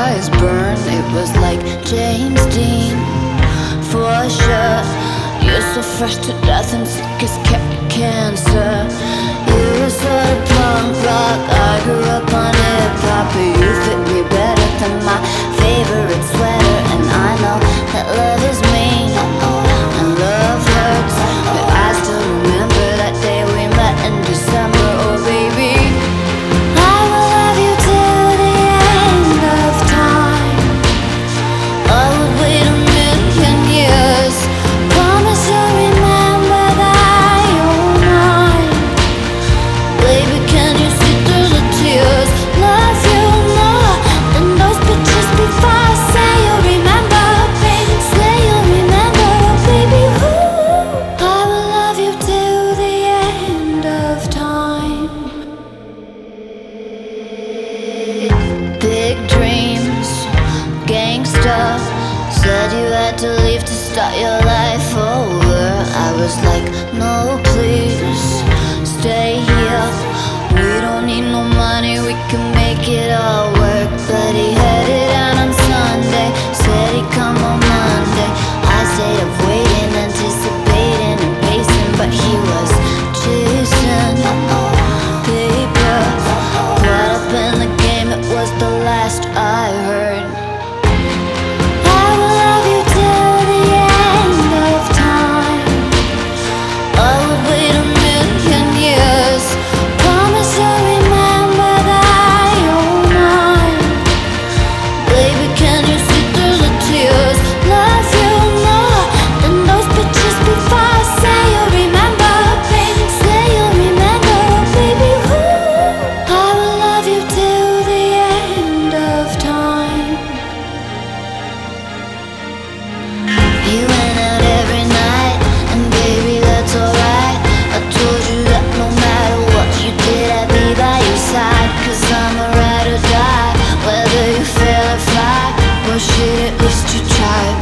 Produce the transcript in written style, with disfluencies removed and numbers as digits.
eyes burn. It was like James Dean, for sure. You're so fresh to death and sick as cancer. You're a sort of punk rock. I grew up on hip-hop, but you fit me better than my favorite sweater. And I know that love is mean and love hurts, but I still remember that day we met in December. Oh baby, I will love you till the end of time. I would wait a million years. Promise you'll remember that you're mine. Baby, can you see through the tears? Love you more than those pictures before. Say you'll remember, baby. Say you'll remember, baby. Ooh. I will love you till the end of time. Big dreams, gangsta. Said you had to leave to start your life over. I was like, no please, stay here. We don't need no money, we can make it all work. But he headed out on Sunday, said he'd come on Monday. I stayed up waiting, anticipating and pacing, but he was chasing paper. Caught up in the game, it was the last I heard. I will love you till the end of time. I would wait a million years. Promise you'll remember that you're mine. Baby, can you see through the tears? Love you more than those pictures before. Say you'll remember, baby. Say you'll remember, baby. Ooh. I will love you till the end of time. You went out every night, and baby, that's alright. I told you that no matter what you did, I'd be by your side. Cause I'm a ride or die, whether you fail or fly. Well shit, at least you tried.